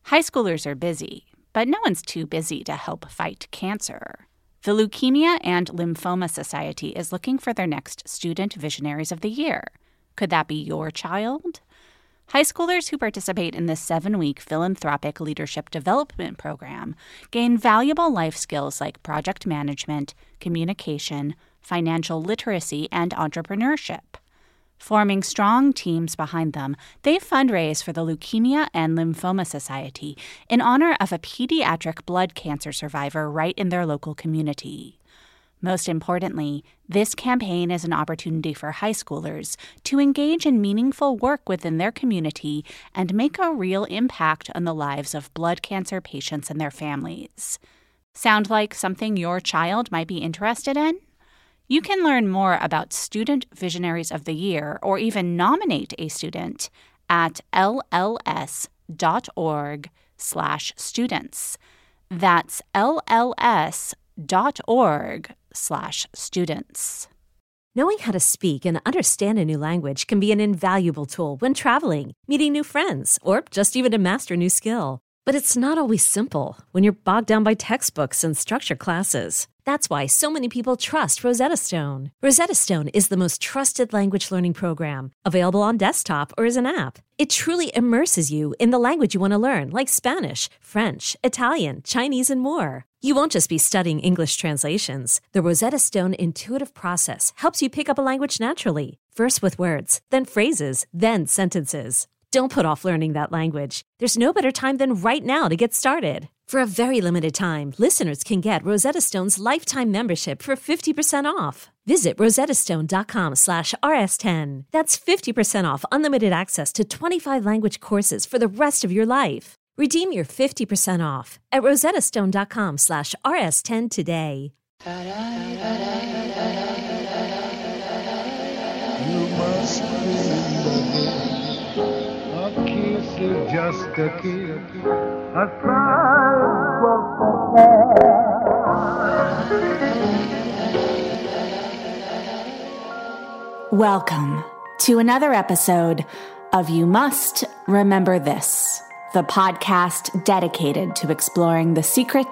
High schoolers are busy, but no one's too busy to help fight cancer. The Leukemia and Lymphoma Society is looking for their next Student Visionaries of the Year. Could that be your child? High schoolers who participate in this 7-week philanthropic leadership development program gain valuable life skills like project management, communication, financial literacy, and entrepreneurship. Forming strong teams behind them, they fundraise for the Leukemia and Lymphoma Society in honor of a pediatric blood cancer survivor right in their local community. Most importantly, this campaign is an opportunity for high schoolers to engage in meaningful work within their community and make a real impact on the lives of blood cancer patients and their families. Sound like something your child might be interested in? You can learn more about Student Visionaries of the Year or even nominate a student at lls.org/students. That's lls.org/students. Knowing how to speak and understand a new language can be an invaluable tool when traveling, meeting new friends, or just even to master a new skill. But it's not always simple when you're bogged down by textbooks and structured classes. That's why so many people trust Rosetta Stone. Rosetta Stone is the most trusted language learning program, available on desktop or as an app. It truly immerses you in the language you want to learn, like Spanish, French, Italian, Chinese, and more. You won't just be studying English translations. The Rosetta Stone intuitive process helps you pick up a language naturally, first with words, then phrases, then sentences. Don't put off learning that language. There's no better time than right now to get started. For a very limited time, listeners can get Rosetta Stone's lifetime membership for 50% off. Visit rosettastone.com/rs10. That's 50% off unlimited access to 25 language courses for the rest of your life. Redeem your 50% off at rosettastone.com/rs10 today. You must a kiss is just a kiss, a sigh for Welcome to another episode of You Must Remember This, the podcast dedicated to exploring the secret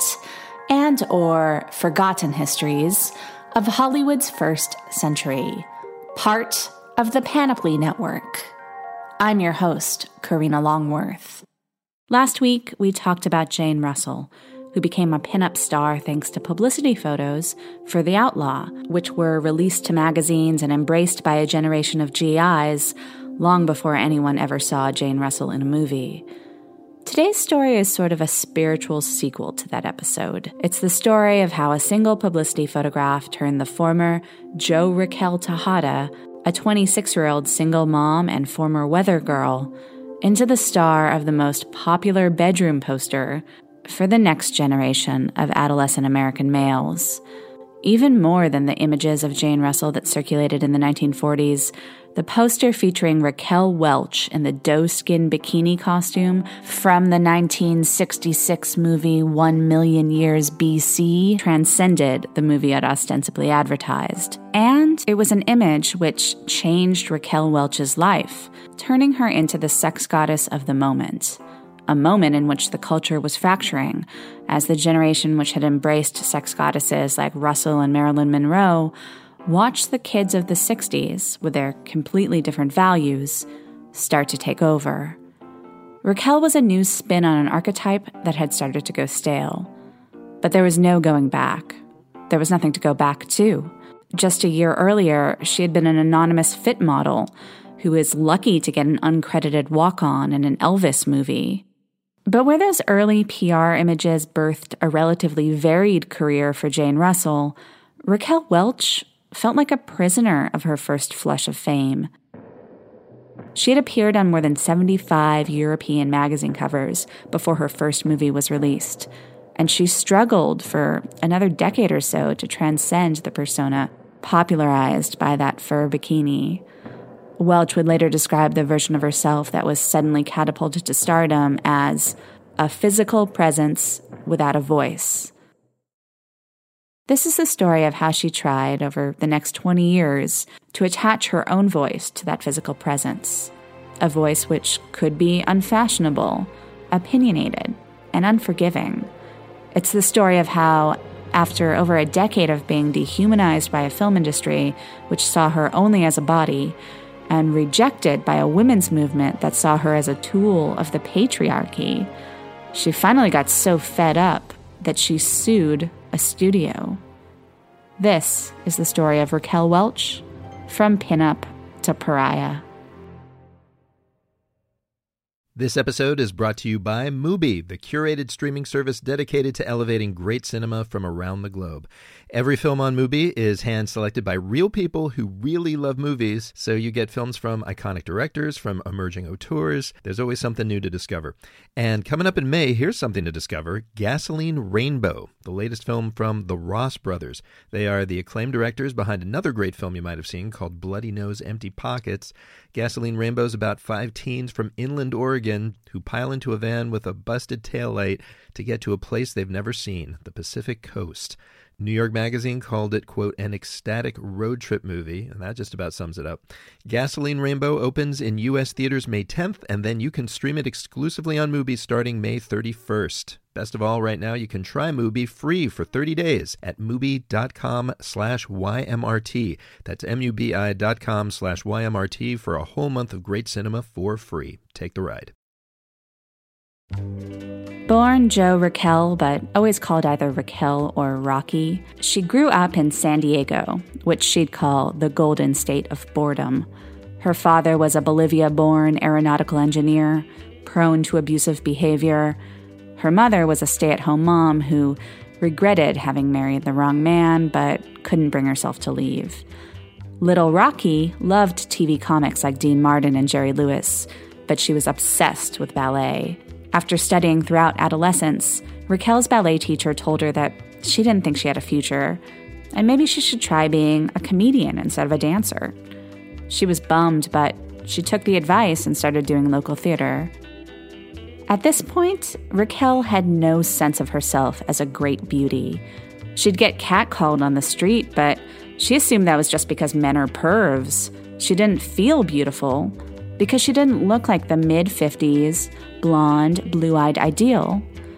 and/or forgotten histories of Hollywood's first century, part of the Panoply Network. I'm your host, Karina Longworth. Last week, we talked about Jane Russell, who became a pinup star thanks to publicity photos for The Outlaw, which were released to magazines and embraced by a generation of GIs long before anyone ever saw Jane Russell in a movie. Today's story is sort of a spiritual sequel to that episode. It's the story of how a single publicity photograph turned the former Jo Raquel Tejada, a 26-year-old single mom and former weather girl, into the star of the most popular bedroom poster for the next generation of adolescent American males. Even more than the images of Jane Russell that circulated in the 1940s, the poster featuring Raquel Welch in the doe-skin bikini costume from the 1966 movie 1 Million Years BC transcended the movie it ostensibly advertised. And it was an image which changed Raquel Welch's life, turning her into the sex goddess of the moment. A moment in which the culture was fracturing, as the generation which had embraced sex goddesses like Russell and Marilyn Monroe watched the kids of the 60s, with their completely different values, start to take over. Raquel was a new spin on an archetype that had started to go stale. But there was no going back. There was nothing to go back to. Just a year earlier, she had been an anonymous fit model who was lucky to get an uncredited walk-on in an Elvis movie. But where those early PR images birthed a relatively varied career for Jane Russell, Raquel Welch felt like a prisoner of her first flush of fame. She had appeared on more than 75 European magazine covers before her first movie was released, and she struggled for another decade or so to transcend the persona popularized by that fur bikini. Welch would later describe the version of herself that was suddenly catapulted to stardom as a physical presence without a voice. This is the story of how she tried over the next 20 years to attach her own voice to that physical presence, a voice which could be unfashionable, opinionated and unforgiving. It's the story of how, after over a decade of being dehumanized by a film industry which saw her only as a body, and rejected by a women's movement that saw her as a tool of the patriarchy, she finally got so fed up that she sued a studio. This is the story of Raquel Welch, from pinup to pariah. This episode is brought to you by Mubi, the curated streaming service dedicated to elevating great cinema from around the globe. Every film on Mubi is hand-selected by real people who really love movies, so you get films from iconic directors, from emerging auteurs. There's always something new to discover. And coming up in May, here's something to discover: Gasoline Rainbow, the latest film from the Ross brothers. They are the acclaimed directors behind another great film you might have seen called Bloody Nose, Empty Pockets. Gasoline Rainbow is about 5 teens from inland Oregon who pile into a van with a busted taillight to get to a place they've never seen, the Pacific Coast. New York Magazine called it, quote, an ecstatic road trip movie, and that just about sums it up. Gasoline Rainbow opens in U.S. theaters May 10th, and then you can stream it exclusively on Mubi starting May 31st. Best of all, right now you can try Mubi free for 30 days at Mubi.com/YMRT. That's MUBI.com/YMRT for a whole month of great cinema for free. Take the ride. Born Jo Raquel, but always called either Raquel or Rocky, she grew up in San Diego, which she'd call the Golden State of Boredom. Her father was a Bolivia-born aeronautical engineer, prone to abusive behavior. Her mother was a stay-at-home mom who regretted having married the wrong man, but couldn't bring herself to leave. Little Rocky loved TV comics like Dean Martin and Jerry Lewis, but she was obsessed with ballet. After studying throughout adolescence, Raquel's ballet teacher told her that she didn't think she had a future, and maybe she should try being a comedian instead of a dancer. She was bummed, but she took the advice and started doing local theater. At this point, Raquel had no sense of herself as a great beauty. She'd get catcalled on the street, but she assumed that was just because men are pervs. She didn't feel beautiful because she didn't look like the mid-50s, blonde, blue-eyed ideal.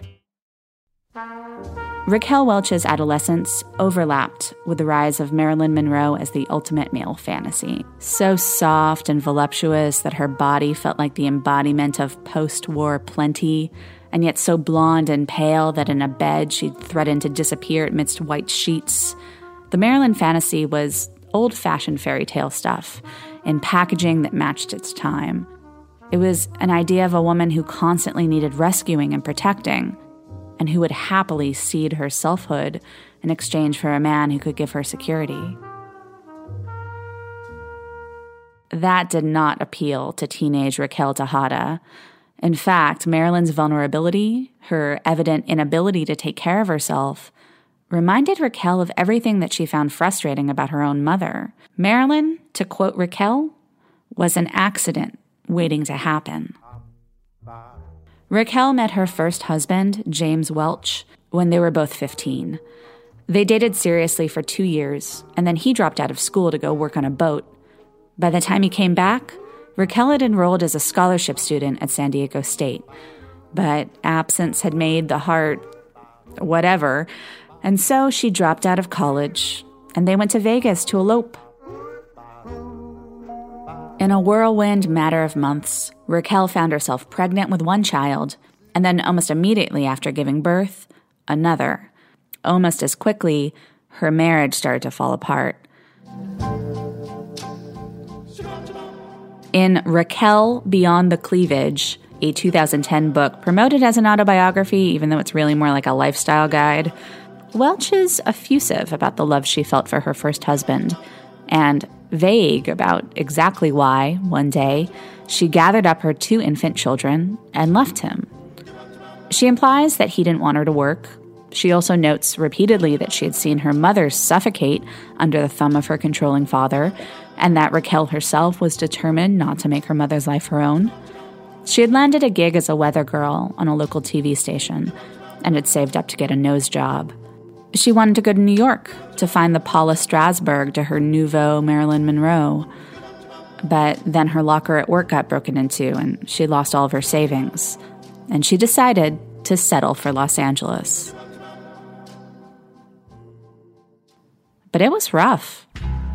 Raquel Welch's adolescence overlapped with the rise of Marilyn Monroe as the ultimate male fantasy. So soft and voluptuous that her body felt like the embodiment of post-war plenty, and yet so blonde and pale that in a bed she'd threaten to disappear amidst white sheets. The Marilyn fantasy was old-fashioned fairy tale stuff, in packaging that matched its time. It was an idea of a woman who constantly needed rescuing and protecting, and who would happily cede her selfhood in exchange for a man who could give her security. That did not appeal to teenage Raquel Tejada. In fact, Marilyn's vulnerability, her evident inability to take care of herself, reminded Raquel of everything that she found frustrating about her own mother. Marilyn, to quote Raquel, was an accident waiting to happen. Raquel met her first husband, James Welch, when they were both 15. They dated seriously for 2 years, and then he dropped out of school to go work on a boat. By the time he came back, Raquel had enrolled as a scholarship student at San Diego State. But absence had made the heart whatever, and so she dropped out of college, and they went to Vegas to elope. In a whirlwind matter of months, Raquel found herself pregnant with one child, and then almost immediately after giving birth, another. Almost as quickly, her marriage started to fall apart. In Raquel Beyond the Cleavage, a 2010 book promoted as an autobiography, even though it's really more like a lifestyle guide, Welch is effusive about the love she felt for her first husband, and vague about exactly why, one day, she gathered up her 2 infant children and left him. She implies that he didn't want her to work. She also notes repeatedly that she had seen her mother suffocate under the thumb of her controlling father, and that Raquel herself was determined not to make her mother's life her own. She had landed a gig as a weather girl on a local TV station and had saved up to get a nose job. She wanted to go to New York to find the Paula Strasberg to her nouveau Marilyn Monroe. But then her locker at work got broken into and she lost all of her savings. and she decided to settle for Los Angeles. But it was rough.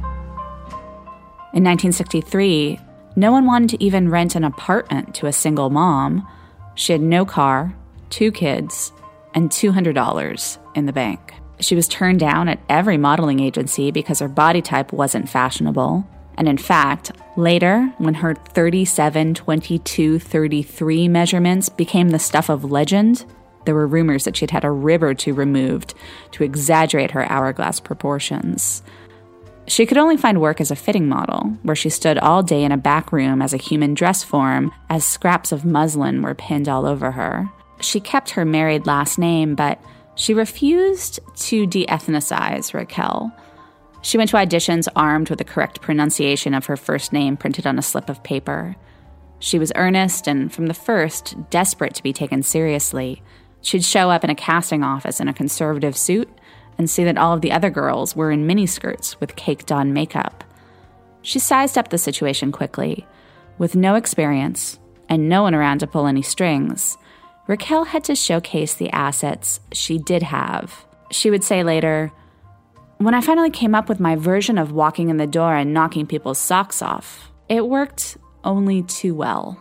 In 1963, no one wanted to even rent an apartment to a single mom. She had no car, 2 kids, and $200 in the bank. She was turned down at every modeling agency because her body type wasn't fashionable. And in fact, later, when her 37, 22, 33 measurements became the stuff of legend, there were rumors that she'd had a rib or two removed to exaggerate her hourglass proportions. She could only find work as a fitting model, where she stood all day in a back room as a human dress form as scraps of muslin were pinned all over her. She kept her married last name, but she refused to de-ethnicize Raquel. She went to auditions armed with the correct pronunciation of her first name printed on a slip of paper. She was earnest and, from the first, desperate to be taken seriously. She'd show up in a casting office in a conservative suit and see that all of the other girls were in miniskirts with caked-on makeup. She sized up the situation quickly. With no experience and no one around to pull any strings, Raquel had to showcase the assets she did have. She would say later, "When I finally came up with my version of walking in the door and knocking people's socks off, it worked only too well."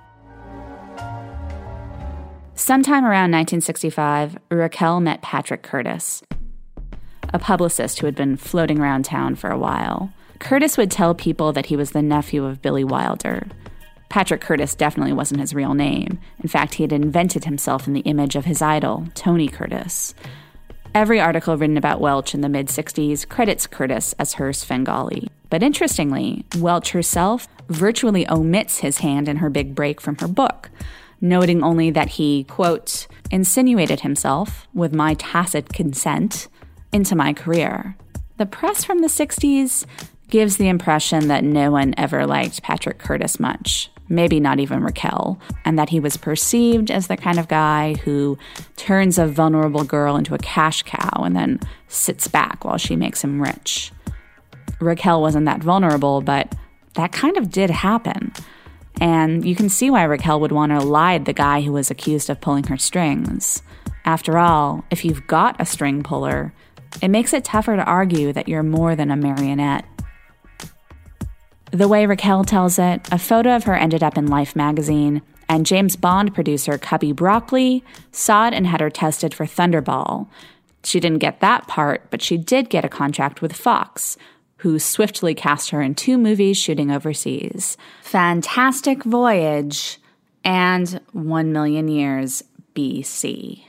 Sometime around 1965, Raquel met Patrick Curtis, a publicist who had been floating around town for a while. Curtis would tell people that he was the nephew of Billy Wilder. Patrick Curtis definitely wasn't his real name. In fact, he had invented himself in the image of his idol, Tony Curtis. Every article written about Welch in the mid-60s credits Curtis as her Svengali. But interestingly, Welch herself virtually omits his hand in her big break from her book, noting only that he, quote, "insinuated himself, with my tacit consent, into my career." The press from the 60s gives the impression that no one ever liked Patrick Curtis much, maybe not even Raquel, and that he was perceived as the kind of guy who turns a vulnerable girl into a cash cow and then sits back while she makes him rich. Raquel wasn't that vulnerable, but that kind of did happen. And you can see why Raquel would want to lie to the guy who was accused of pulling her strings. After all, if you've got a string puller, it makes it tougher to argue that you're more than a marionette. The way Raquel tells it, a photo of her ended up in Life magazine, and James Bond producer Cubby Broccoli saw it and had her tested for Thunderball. She didn't get that part, but she did get a contract with Fox, who swiftly cast her in 2 movies shooting overseas: Fantastic Voyage and 1,000,000 Years BC.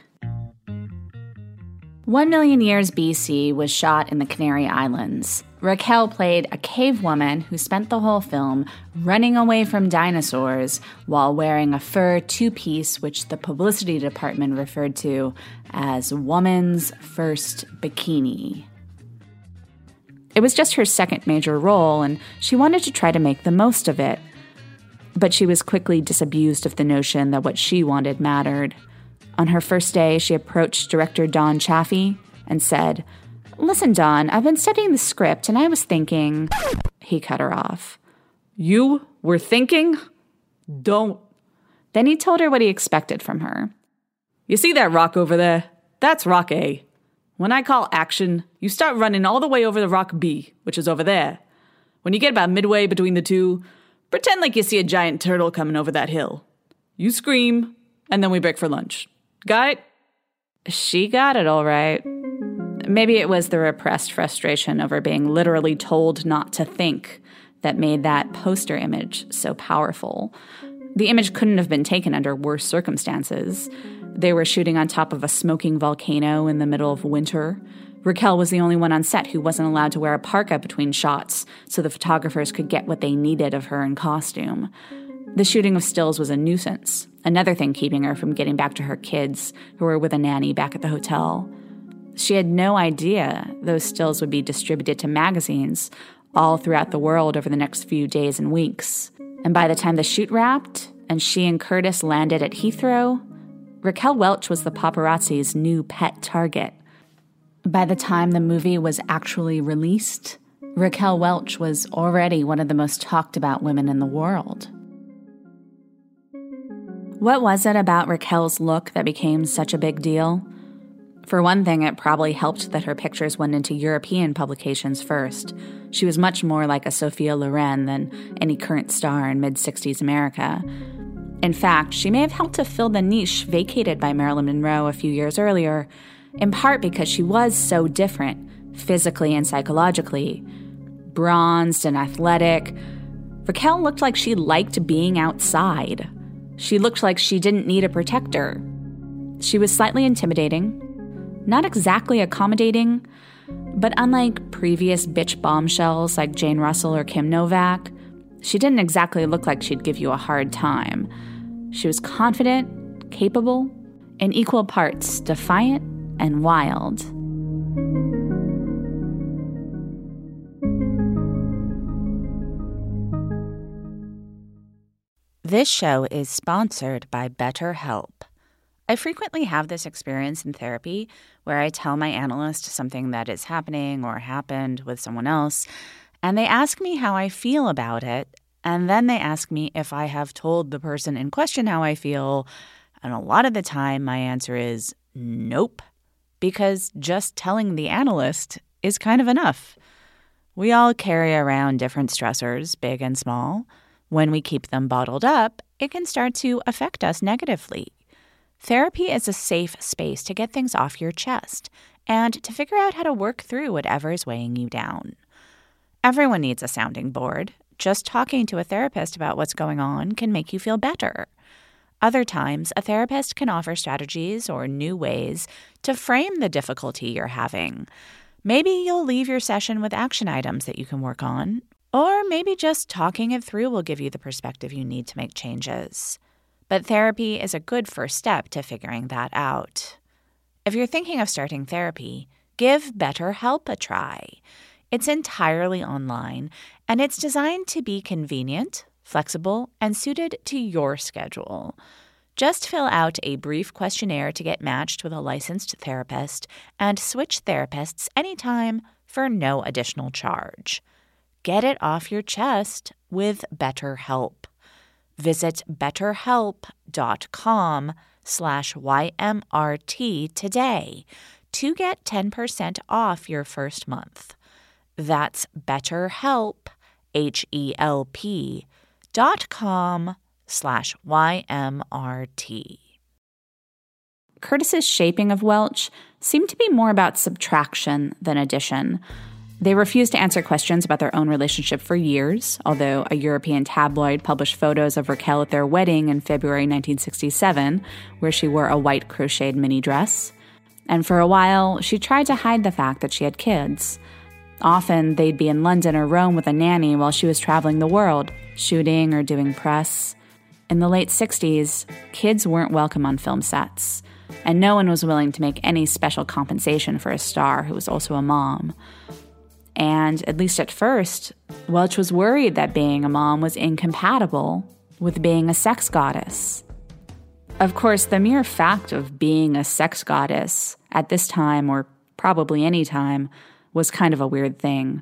1,000,000 Years BC was shot in the Canary Islands. Raquel played a cave woman who spent the whole film running away from dinosaurs while wearing a fur 2-piece, which the publicity department referred to as woman's first bikini. It was just her second major role, and she wanted to try to make the most of it. But she was quickly disabused of the notion that what she wanted mattered. On her first day, she approached director Don Chaffee and said, "Listen, Don, I've been studying the script and I was thinking..." He cut her off. "You were thinking? Don't." Then he told her what he expected from her. "You see that rock over there? That's rock A. When I call action, you start running all the way over to rock B, which is over there. When you get about midway between the two, pretend like you see a giant turtle coming over that hill. You scream, and then we break for lunch. Got it?" She got it all right. Maybe it was the repressed frustration over being literally told not to think that made that poster image so powerful. The image couldn't have been taken under worse circumstances. They were shooting on top of a smoking volcano in the middle of winter. Raquel was the only one on set who wasn't allowed to wear a parka between shots so the photographers could get what they needed of her in costume. The shooting of stills was a nuisance, another thing keeping her from getting back to her kids, who were with a nanny back at the hotel. She had no idea those stills would be distributed to magazines all throughout the world over the next few days and weeks. And by the time the shoot wrapped and she and Curtis landed at Heathrow, Raquel Welch was the paparazzi's new pet target. By the time the movie was actually released, Raquel Welch was already one of the most talked about women in the world. What was it about Raquel's look that became such a big deal? For one thing, it probably helped that her pictures went into European publications first. She was much more like a Sophia Loren than any current star in mid-60s America. In fact, she may have helped to fill the niche vacated by Marilyn Monroe a few years earlier, in part because she was so different, physically and psychologically. Bronzed and athletic, Raquel looked like she liked being outside. She looked like she didn't need a protector. She was slightly intimidating, not exactly accommodating, but unlike previous bitch bombshells like Jane Russell or Kim Novak, she didn't exactly look like she'd give you a hard time. She was confident, capable, in equal parts defiant and wild. This show is sponsored by BetterHelp. I frequently have this experience in therapy where I tell my analyst something that is happening or happened with someone else, and they ask me how I feel about it, and then they ask me if I have told the person in question how I feel, and a lot of the time my answer is nope, because just telling the analyst is kind of enough. We all carry around different stressors, big and small. When we keep them bottled up, it can start to affect us negatively. Therapy is a safe space to get things off your chest and to figure out how to work through whatever is weighing you down. Everyone needs a sounding board. Just talking to a therapist about what's going on can make you feel better. Other times, a therapist can offer strategies or new ways to frame the difficulty you're having. Maybe you'll leave your session with action items that you can work on, or maybe just talking it through will give you the perspective you need to make changes. But therapy is a good first step to figuring that out. If you're thinking of starting therapy, give BetterHelp a try. It's entirely online, and it's designed to be convenient, flexible, and suited to your schedule. Just fill out a brief questionnaire to get matched with a licensed therapist and switch therapists anytime for no additional charge. Get it off your chest with BetterHelp. Visit betterhelp.com/YMRT today to get 10% off your first month. That's BetterHelp, HELP.com/YMRT. Curtis's shaping of Welch seemed to be more about subtraction than addition. They refused to answer questions about their own relationship for years, although a European tabloid published photos of Raquel at their wedding in February 1967, where she wore a white crocheted mini dress. And for a while, she tried to hide the fact that she had kids. Often, they'd be in London or Rome with a nanny while she was traveling the world, shooting or doing press. In the late 60s, kids weren't welcome on film sets, and no one was willing to make any special compensation for a star who was also a mom. And, at least at first, Welch was worried that being a mom was incompatible with being a sex goddess. Of course, the mere fact of being a sex goddess at this time, or probably any time, was kind of a weird thing.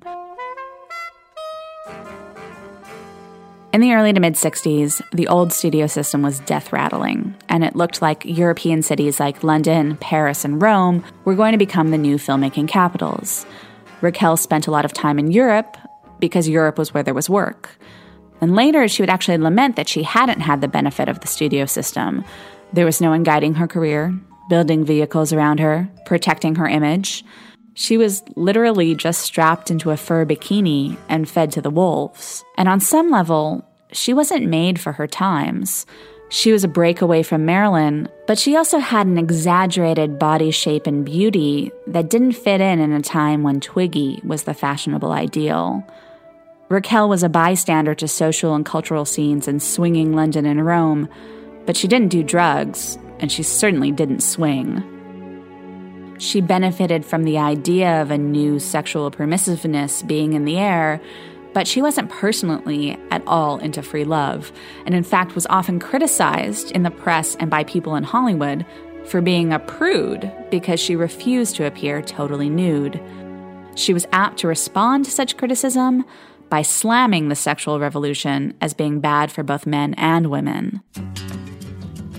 In the early to mid-60s, the old studio system was death-rattling, and it looked like European cities like London, Paris, and Rome were going to become the new filmmaking capitals. Raquel spent a lot of time in Europe because Europe was where there was work. And later, she would actually lament that she hadn't had the benefit of the studio system. There was no one guiding her career, building vehicles around her, protecting her image. She was literally just strapped into a fur bikini and fed to the wolves. And on some level, she wasn't made for her times. She was a breakaway from Marilyn, but she also had an exaggerated body shape and beauty that didn't fit in a time when Twiggy was the fashionable ideal. Raquel was a bystander to social and cultural scenes in swinging London and Rome, but she didn't do drugs, and she certainly didn't swing. She benefited from the idea of a new sexual permissiveness being in the air, but she wasn't personally at all into free love, and in fact was often criticized in the press and by people in Hollywood for being a prude because she refused to appear totally nude. She was apt to respond to such criticism by slamming the sexual revolution as being bad for both men and women.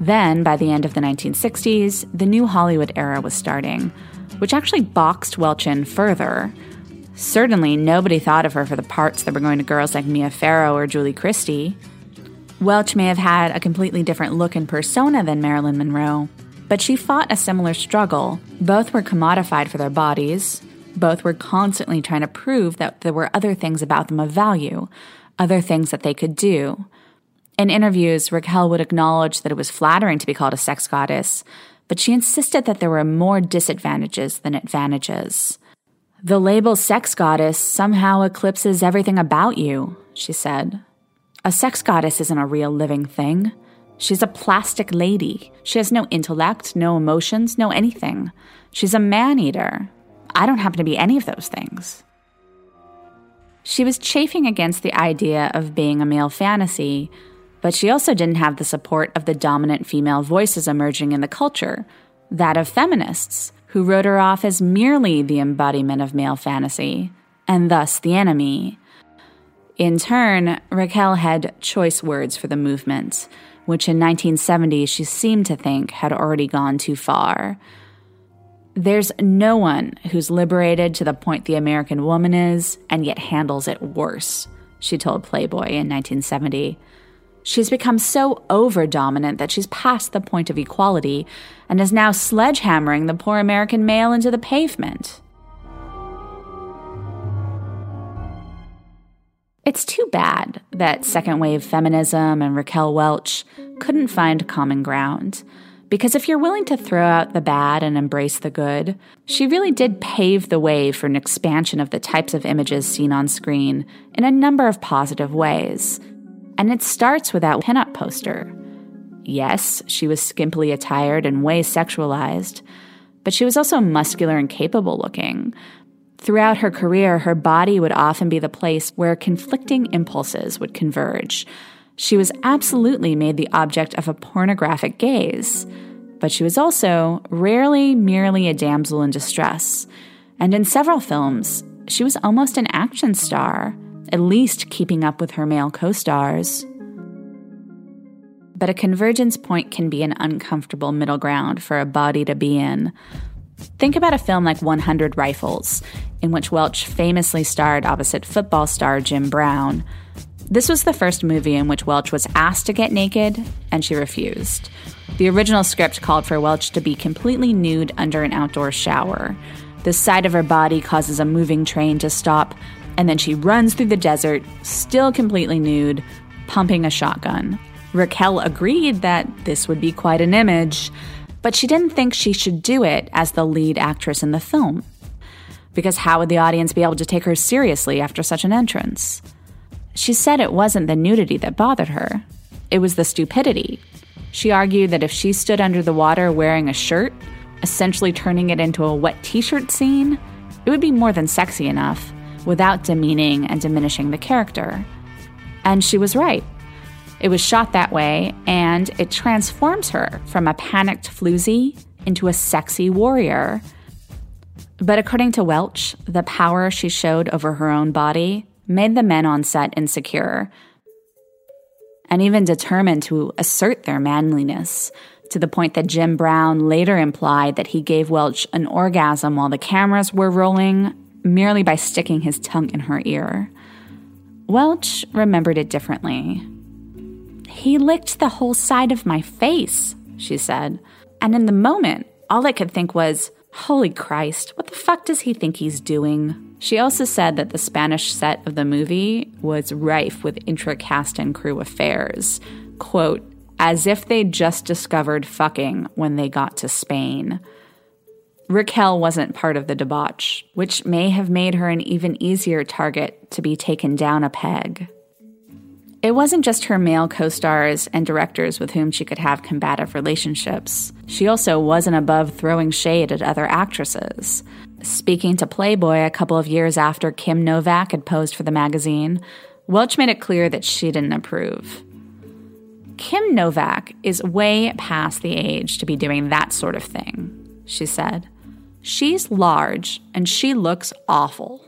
Then, by the end of the 1960s, the new Hollywood era was starting, which actually boxed Welch in further. Certainly, nobody thought of her for the parts that were going to girls like Mia Farrow or Julie Christie. Welch may have had a completely different look and persona than Marilyn Monroe, but she fought a similar struggle. Both were commodified for their bodies. Both were constantly trying to prove that there were other things about them of value, other things that they could do. In interviews, Raquel would acknowledge that it was flattering to be called a sex goddess, but she insisted that there were more disadvantages than advantages. "The label sex goddess somehow eclipses everything about you," she said. "A sex goddess isn't a real living thing. She's a plastic lady. She has no intellect, no emotions, no anything. She's a man-eater. I don't happen to be any of those things." She was chafing against the idea of being a male fantasy, but she also didn't have the support of the dominant female voices emerging in the culture, that of feminists, who wrote her off as merely the embodiment of male fantasy, and thus the enemy. In turn, Raquel had choice words for the movement, which in 1970 she seemed to think had already gone too far. "There's no one who's liberated to the point the American woman is, and yet handles it worse," she told Playboy in 1970. "She's become so over-dominant that she's past the point of equality and is now sledgehammering the poor American male into the pavement." It's too bad that second-wave feminism and Raquel Welch couldn't find common ground, because if you're willing to throw out the bad and embrace the good, she really did pave the way for an expansion of the types of images seen on screen in a number of positive ways. And it starts with that pinup poster. Yes, she was skimpily attired and way sexualized, but she was also muscular and capable looking. Throughout her career, her body would often be the place where conflicting impulses would converge. She was absolutely made the object of a pornographic gaze, but she was also rarely merely a damsel in distress. And in several films, she was almost an action star, at least keeping up with her male co-stars. But a convergence point can be an uncomfortable middle ground for a body to be in. Think about a film like 100 Rifles, in which Welch famously starred opposite football star Jim Brown. This was the first movie in which Welch was asked to get naked, and she refused. The original script called for Welch to be completely nude under an outdoor shower. The side of her body causes a moving train to stop, and then she runs through the desert, still completely nude, pumping a shotgun. Raquel agreed that this would be quite an image, but she didn't think she should do it as the lead actress in the film. Because how would the audience be able to take her seriously after such an entrance? She said it wasn't the nudity that bothered her. It was the stupidity. She argued that if she stood under the water wearing a shirt, essentially turning it into a wet t-shirt scene, it would be more than sexy enough, without demeaning and diminishing the character. And she was right. It was shot that way, and it transforms her from a panicked floozy into a sexy warrior. But according to Welch, the power she showed over her own body made the men on set insecure, and even determined to assert their manliness, to the point that Jim Brown later implied that he gave Welch an orgasm while the cameras were rolling, merely by sticking his tongue in her ear. Welch remembered it differently. "He licked the whole side of my face," she said. And in the moment, all I could think was, holy Christ, what the fuck does he think he's doing? She also said that the Spanish set of the movie was rife with intra-cast and crew affairs. Quote, as if they'd just discovered fucking when they got to Spain. Raquel wasn't part of the debauch, which may have made her an even easier target to be taken down a peg. It wasn't just her male co-stars and directors with whom she could have combative relationships. She also wasn't above throwing shade at other actresses. Speaking to Playboy a couple of years after Kim Novak had posed for the magazine, Welch made it clear that she didn't approve. "Kim Novak is way past the age to be doing that sort of thing," she said. "She's large, and she looks awful."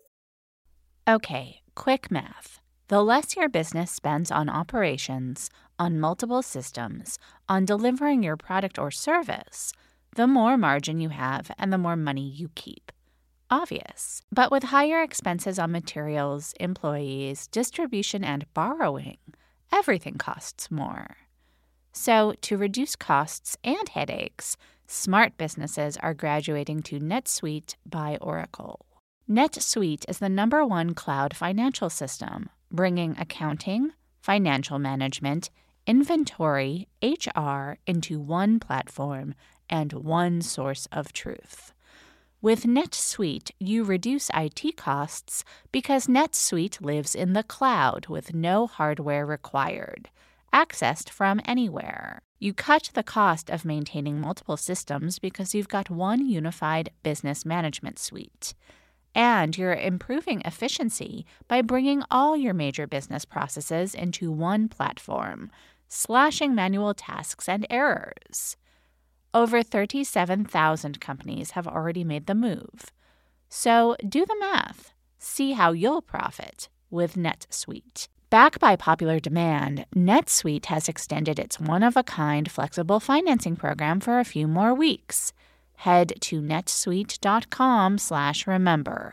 Okay, quick math. The less your business spends on operations, on multiple systems, on delivering your product or service, the more margin you have and the more money you keep. Obvious. But with higher expenses on materials, employees, distribution, and borrowing, everything costs more. So, to reduce costs and headaches, smart businesses are graduating to NetSuite by Oracle. NetSuite is the #1 cloud financial system, bringing accounting, financial management, inventory, HR into one platform and one source of truth. With NetSuite, you reduce IT costs because NetSuite lives in the cloud with no hardware required, accessed from anywhere. You cut the cost of maintaining multiple systems because you've got one unified business management suite. And you're improving efficiency by bringing all your major business processes into one platform, slashing manual tasks and errors. Over 37,000 companies have already made the move. So do the math. See how you'll profit with NetSuite. Backed by popular demand, NetSuite has extended its one-of-a-kind flexible financing program for a few more weeks. Head to netsuite.com/remember.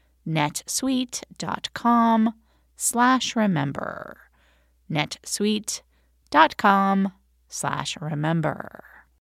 netsuite.com/remember. netsuite.com/remember.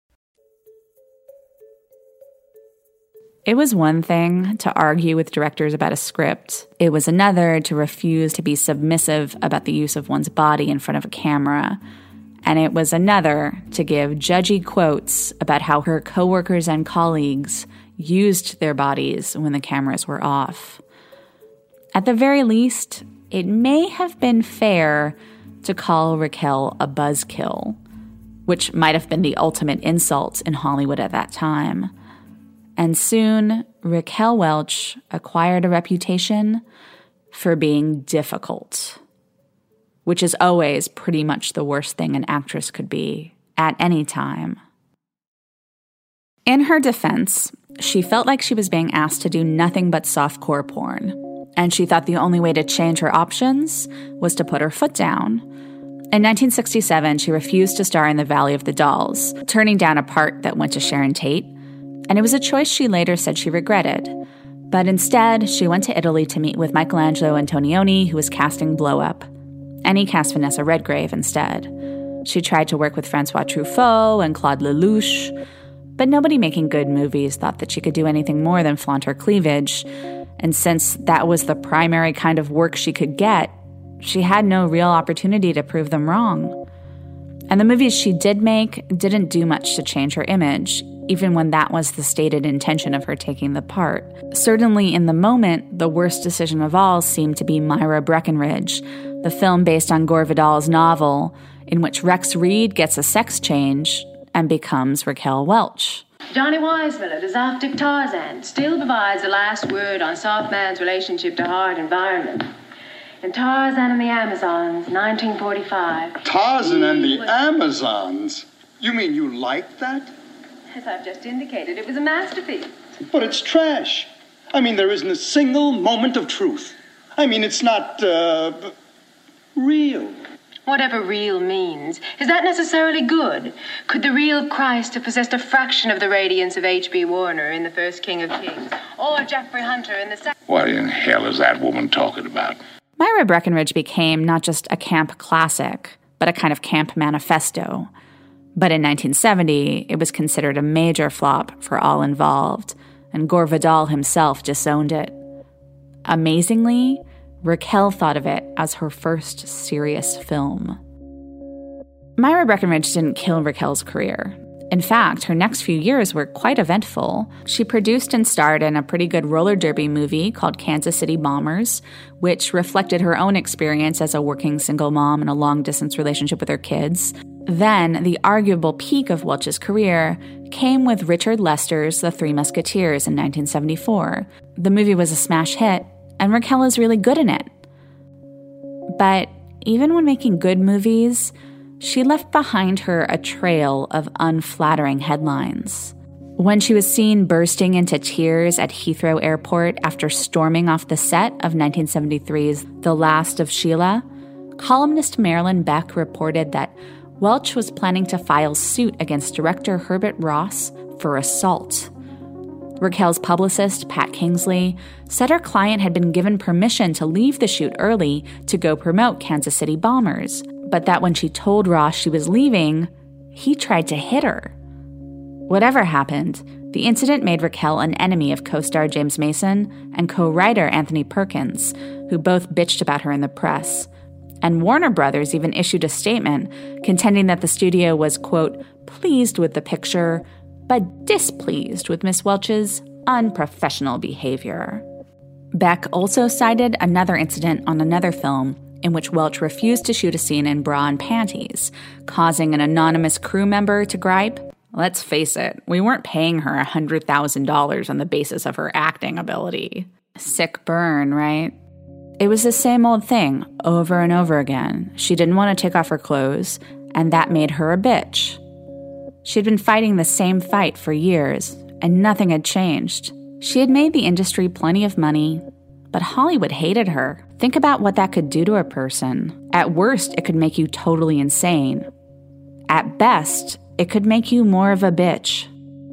It was one thing to argue with directors about a script. It was another to refuse to be submissive about the use of one's body in front of a camera. And it was another to give judgy quotes about how her coworkers and colleagues used their bodies when the cameras were off. At the very least, it may have been fair to call Raquel a buzzkill, which might have been the ultimate insult in Hollywood at that time. And soon, Raquel Welch acquired a reputation for being difficult, which is always pretty much the worst thing an actress could be at any time. In her defense, she felt like she was being asked to do nothing but softcore porn, and she thought the only way to change her options was to put her foot down. In 1967, she refused to star in The Valley of the Dolls, turning down a part that went to Sharon Tate, and it was a choice she later said she regretted. But instead, she went to Italy to meet with Michelangelo Antonioni, who was casting Blow Up. And he cast Vanessa Redgrave instead. She tried to work with Francois Truffaut and Claude Lelouch, but nobody making good movies thought that she could do anything more than flaunt her cleavage. And since that was the primary kind of work she could get, she had no real opportunity to prove them wrong. And the movies she did make didn't do much to change her image, even when that was the stated intention of her taking the part. Certainly in the moment, the worst decision of all seemed to be Myra Breckinridge, the film based on Gore Vidal's novel, in which Rex Reed gets a sex change and becomes Raquel Welch. Johnny Weissmuller, the Zoptic Tarzan, still provides the last word on soft man's relationship to hard environment. In Tarzan and the Amazons, 1945. Tarzan and the Amazons? You mean you liked that? As I've just indicated, it was a masterpiece. But it's trash. I mean, there isn't a single moment of truth. I mean, it's not, real. Whatever real means, is that necessarily good? Could the real Christ have possessed a fraction of the radiance of H.B. Warner in The First King of Kings? Or Jeffrey Hunter in the second... What in hell is that woman talking about? Myra Breckinridge became not just a camp classic, but a kind of camp manifesto. But in 1970, it was considered a major flop for all involved, and Gore Vidal himself disowned it. Amazingly, Raquel thought of it as her first serious film. Myra Breckinridge didn't kill Raquel's career. In fact, her next few years were quite eventful. She produced and starred in a pretty good roller derby movie called Kansas City Bombers, which reflected her own experience as a working single mom in a long-distance relationship with her kids. Then, the arguable peak of Welch's career came with Richard Lester's The Three Musketeers in 1974. The movie was a smash hit, and Raquel is really good in it. But even when making good movies, she left behind her a trail of unflattering headlines. When she was seen bursting into tears at Heathrow Airport after storming off the set of 1973's The Last of Sheila, columnist Marilyn Beck reported that Welch was planning to file suit against director Herbert Ross for assault. Raquel's publicist, Pat Kingsley, said her client had been given permission to leave the shoot early to go promote Kansas City Bombers, but that when she told Ross she was leaving, he tried to hit her. Whatever happened, the incident made Raquel an enemy of co-star James Mason and co-writer Anthony Perkins, who both bitched about her in the press. And Warner Brothers even issued a statement contending that the studio was, quote, pleased with the picture, but displeased with Miss Welch's unprofessional behavior. Beck also cited another incident on another film in which Welch refused to shoot a scene in bra and panties, causing an anonymous crew member to gripe. Let's face it, we weren't paying her $100,000 on the basis of her acting ability. Sick burn, right? It was the same old thing over and over again. She didn't want to take off her clothes, and that made her a bitch. She'd been fighting the same fight for years, and nothing had changed. She had made the industry plenty of money, but Hollywood hated her. Think about what that could do to a person. At worst, it could make you totally insane. At best, it could make you more of a bitch.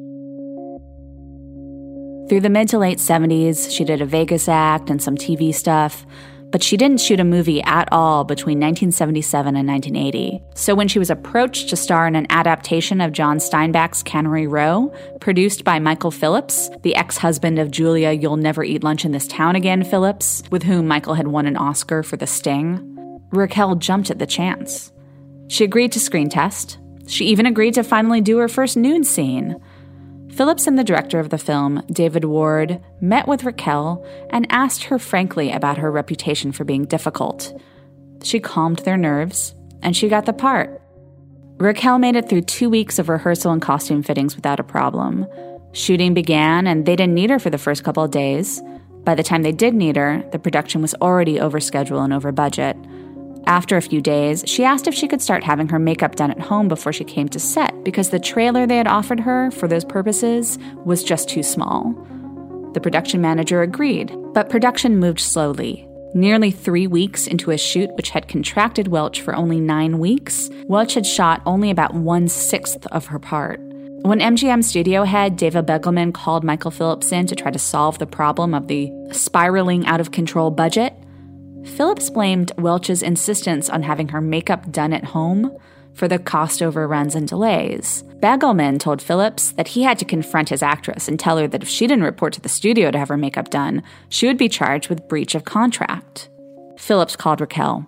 Through the mid to late 70s, she did a Vegas act and some TV stuff, but she didn't shoot a movie at all between 1977 and 1980. So when she was approached to star in an adaptation of John Steinbeck's Cannery Row, produced by Michael Phillips, the ex-husband of Julia You'll Never Eat Lunch in This Town Again Phillips, with whom Michael had won an Oscar for The Sting, Raquel jumped at the chance. She agreed to screen test. She even agreed to finally do her first nude scene. Phillips and the director of the film, David Ward, met with Raquel and asked her frankly about her reputation for being difficult. She calmed their nerves, and she got the part. Raquel made it through 2 weeks of rehearsal and costume fittings without a problem. Shooting began, and they didn't need her for the first couple of days. By the time they did need her, the production was already over schedule and over budget. After a few days, she asked if she could start having her makeup done at home before she came to set, because the trailer they had offered her for those purposes was just too small. The production manager agreed, but production moved slowly. Nearly 3 weeks into a shoot which had contracted Welch for only 9 weeks, Welch had shot only about 1/6 of her part. When MGM studio head David Begelman called Michael Phillips in to try to solve the problem of the spiraling out-of-control budget, Phillips blamed Welch's insistence on having her makeup done at home for the cost overruns and delays. Begelman told Phillips that he had to confront his actress and tell her that if she didn't report to the studio to have her makeup done, she would be charged with breach of contract. Phillips called Raquel.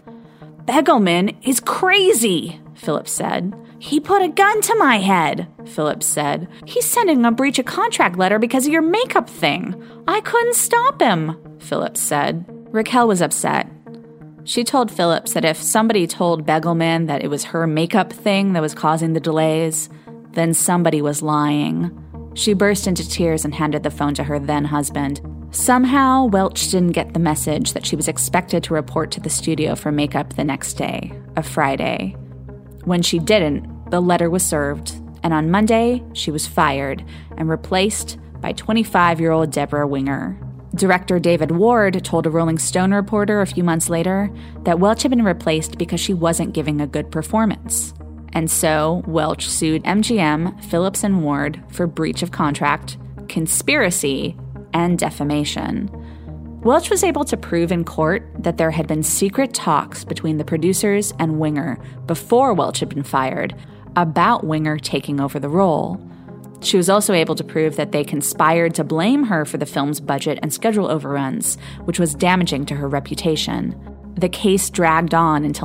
"Begelman is crazy," Phillips said. "He put a gun to my head," Phillips said. "He's sending a breach of contract letter because of your makeup thing. I couldn't stop him," Phillips said. Raquel was upset. She told Phillips that if somebody told Begelman that it was her makeup thing that was causing the delays, then somebody was lying. She burst into tears and handed the phone to her then-husband. Somehow, Welch didn't get the message that she was expected to report to the studio for makeup the next day, a Friday. When she didn't, the letter was served, and on Monday, she was fired and replaced by 25-year-old Deborah Winger. Director David Ward told a Rolling Stone reporter a few months later that Welch had been replaced because she wasn't giving a good performance. And so, Welch sued MGM, Phillips, and Ward for breach of contract, conspiracy, and defamation. Welch was able to prove in court that there had been secret talks between the producers and Winger before Welch had been fired about Winger taking over the role. She was also able to prove that they conspired to blame her for the film's budget and schedule overruns, which was damaging to her reputation. The case dragged on until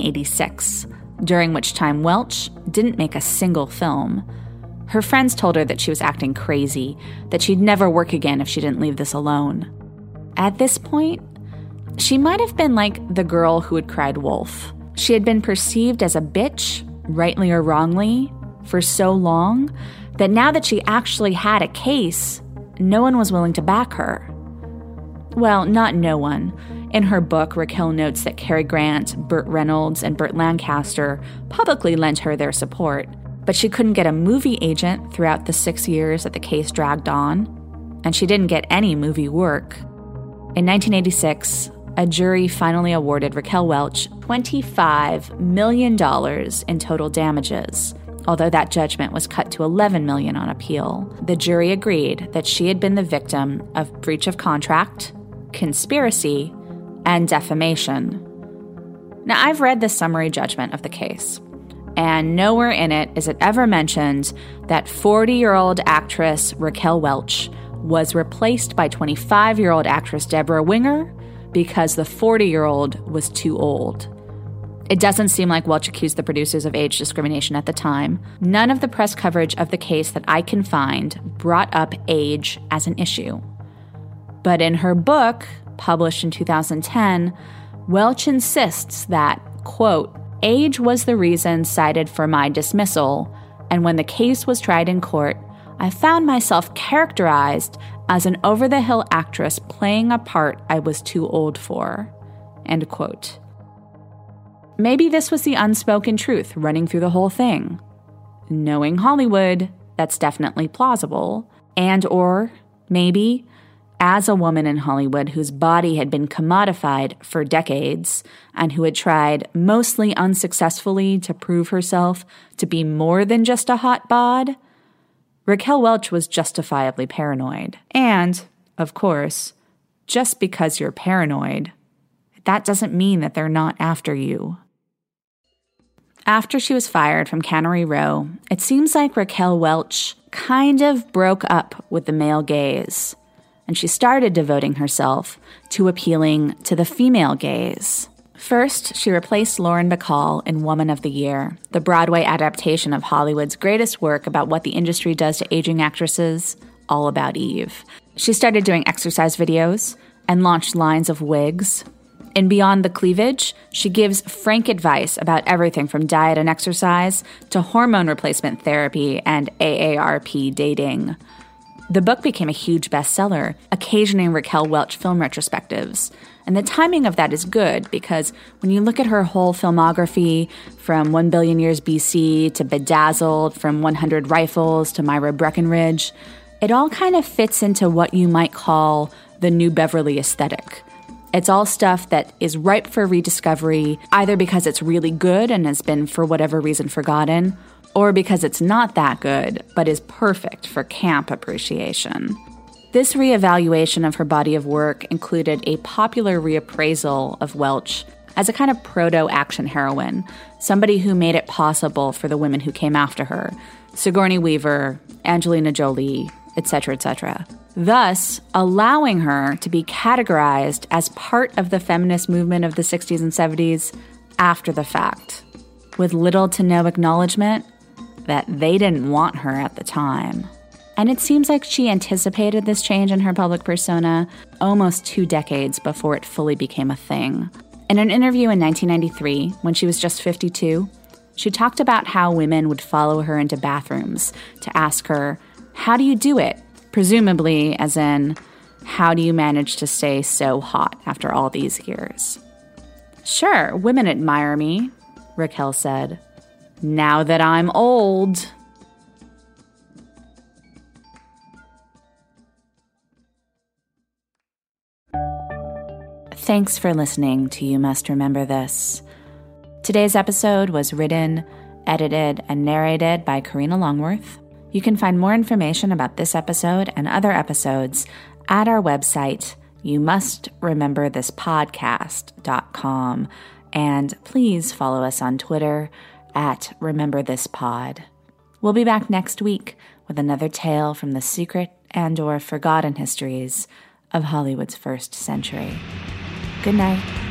1986, during which time Welch didn't make a single film. Her friends told her that she was acting crazy, that she'd never work again if she didn't leave this alone. At this point, she might have been like the girl who had cried wolf. She had been perceived as a bitch, rightly or wrongly, for so long that now that she actually had a case, no one was willing to back her. Well, not no one. In her book, Raquel notes that Cary Grant, Burt Reynolds, and Burt Lancaster publicly lent her their support, but she couldn't get a movie agent throughout the 6 years that the case dragged on, and she didn't get any movie work. In 1986, a jury finally awarded Raquel Welch $25 million in total damages, although that judgment was cut to $11 million on appeal. The jury agreed that she had been the victim of breach of contract, conspiracy, and defamation. Now, I've read the summary judgment of the case, and nowhere in it is it ever mentioned that 40-year-old actress Raquel Welch was replaced by 25-year-old actress Deborah Winger because the 40-year-old was too old. It doesn't seem like Welch accused the producers of age discrimination at the time. None of the press coverage of the case that I can find brought up age as an issue. But in her book, published in 2010, Welch insists that, quote, age was the reason cited for my dismissal, and when the case was tried in court, I found myself characterized as an over-the-hill actress playing a part I was too old for, end quote. Maybe this was the unspoken truth running through the whole thing. Knowing Hollywood, that's definitely plausible. And or maybe, as a woman in Hollywood whose body had been commodified for decades and who had tried mostly unsuccessfully to prove herself to be more than just a hot bod, Raquel Welch was justifiably paranoid. And, of course, just because you're paranoid, that doesn't mean that they're not after you. After she was fired from Cannery Row, it seems like Raquel Welch kind of broke up with the male gaze, and she started devoting herself to appealing to the female gaze. First, she replaced Lauren Bacall in Woman of the Year, the Broadway adaptation of Hollywood's greatest work about what the industry does to aging actresses, All About Eve. She started doing exercise videos and launched lines of wigs. In Beyond the Cleavage, she gives frank advice about everything from diet and exercise to hormone replacement therapy and AARP dating. The book became a huge bestseller, occasioning Raquel Welch film retrospectives. And the timing of that is good because when you look at her whole filmography, from 1 Billion Years BC to Bedazzled, from 100 Rifles to Myra Breckinridge, it all kind of fits into what you might call the New Beverly aesthetic. It's all stuff that is ripe for rediscovery, either because it's really good and has been, for whatever reason, forgotten, or because it's not that good, but is perfect for camp appreciation. This reevaluation of her body of work included a popular reappraisal of Welch as a kind of proto-action heroine, somebody who made it possible for the women who came after her, Sigourney Weaver, Angelina Jolie, etc., etc., thus allowing her to be categorized as part of the feminist movement of the 60s and 70s after the fact, with little to no acknowledgement that they didn't want her at the time. And it seems like she anticipated this change in her public persona almost 2 decades before it fully became a thing. In an interview in 1993, when she was just 52, she talked about how women would follow her into bathrooms to ask her, "How do you do it?" Presumably, as in, how do you manage to stay so hot after all these years? "Sure, women admire me," Raquel said. "Now that I'm old." Thanks for listening to You Must Remember This. Today's episode was written, edited, and narrated by Karina Longworth. You can find more information about this episode and other episodes at our website, youmustrememberthispodcast.com. And please follow us on Twitter at RememberThisPod. We'll be back next week with another tale from the secret and/or forgotten histories of Hollywood's first century. Good night.